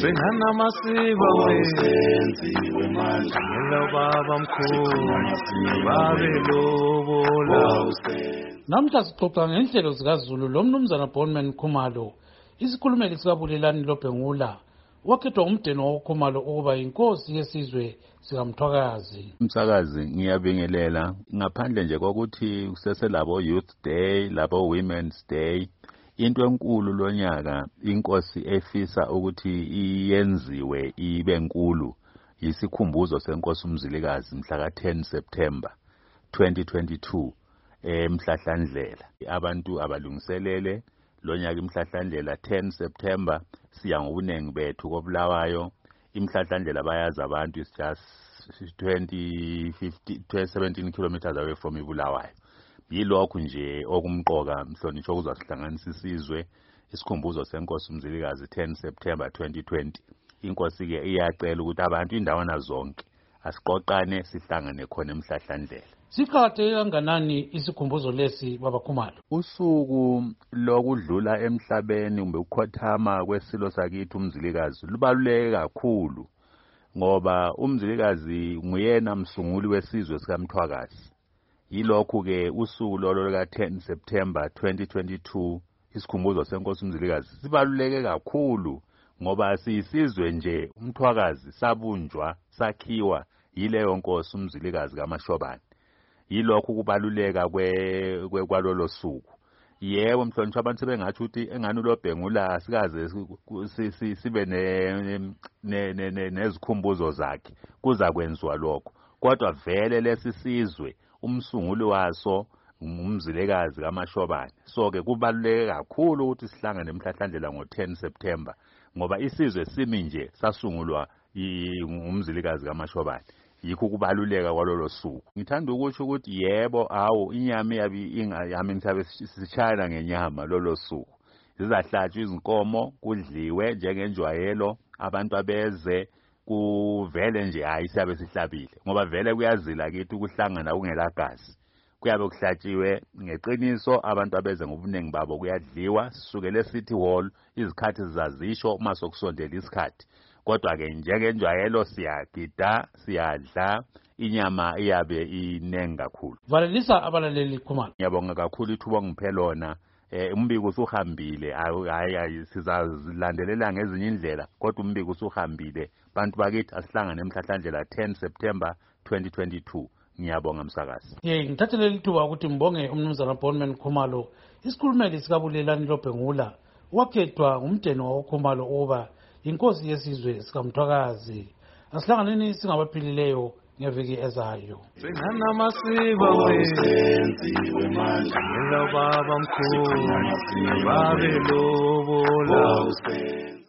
Senanamasiko senziwe manje lo baba mkhulu babelobola. Namhla sixoxa ngenhlelo zikaZulu lo mnumzana Bonman Khumalo, isikhulumeli sikabulelani loBhengula, wakhethwa umdeni wakuKhumalo ukuba inkosi yesizwe sikaMthwakazi. Umsakazi ngiyabingelela ngaphandle nje kokuthi kuseselabo Youth Day, labo Women's Day, into enkulu lonyaka inkosi efisa ukuthi iyenziwe ibe enkulu yisikhumbuzo senkosi uMzilikazi mhla ka-10 September 2022 eMhlahlandlela. Abantu abalungiselele lonyaka iMhlahlandlela 10 September siya ngobunengi bethu koBulawayo. iMhlahlandlela bayazi abantu is just 17 kilometers away from iBulawayo. Yilokhu nje okumqoka mhlonishwa ukuzasihlanganisa isizwe isikhumbuzo senkosi uMzilikazi 10 September 2020. Inkosi ke iyacela ukuthi abantu indawana zonke asiqoqane sihlangane khona eMhlahlandlela. Siqhatheke kanganani isikhumbuzo lesi baba Khumalo? Usuku lokudlula emhlabeni kumbe ukukhothama kwesilo sakithi uMzilikazi lubaluleke kakhulu ngoba uMzilikazi nguyena msunguli wesizwe sikaMthwakazi. Yilokhu ke usuku lolo ka 10 September 2022 isikhumbuzo senkosi uMzilikazi sibaluleke kakhulu ngoba siyisizwe nje uMthwakazi sabunjwa sakhiwa yileyo nkosi uMzilikazi kaMashobane. Yilokhu kubaluleka kwalolo suku. Yebo mhlonishwa abantu sebengathi ukuthi engani loBhengula asikaze sibe nezikhumbuzo zakhe kuza kwenziwa lokho, kodwa vele lesizwe umsunguli waso uMzilikazi kaMashobane. So ke kubaluleke kakhulu ukuthi sihlangane eMhlahlandlela ngo-10 September ngoba isizwe simi nje sasungulwa uMzilikazi kaMashobane. Yikho kubaluleka kwalolo suku. Ngithanda ukuthi yebo inyama yami ngisabe sishayana ngenyama lolo suku. Zizahlatshwa izinkomo kudliwe njengenjwayelo, abantu abeze kuvele nje siyabe sihlabile ngoba vele kuyazila kithi ukuhlangana kungelagazi. Kuyabe kuhlatshiwe ngeqiniso, abantu abeze ngobuningi babo kuyadliwa, sisukele eCity Hall, izikhathi zizazisho uma sokusondela isikhathi. Kodwa ke njengenjwayelo siyagida, siyadla, inyama iyabe inengi kakhulu. Valelisa abalaleli Khumalo. Ngiyabonga kakhulu ithuba ngiphe lona. Umbiko usuhambile, sizazilandelela ngezinye indlela, kodwa umbiko usuhambile. Bantu bakithi asihlangane eMhlahlandlela 10 September 2022. Ngiyabonga msakazi. Ngithathe leli thuba ukuthi mbonge umnumzana Bonman Khumalo, isikhulumeli sikabulelani loBhengula, wakhethwa umdeni wakuKhumalo ukuba inkosi yesizwe sikaMthwakazi. Asihlanganeni singabaphilileyo ngeviki ezayo. Senanamasiko senziwe manje lo baba mkhulu babelobola.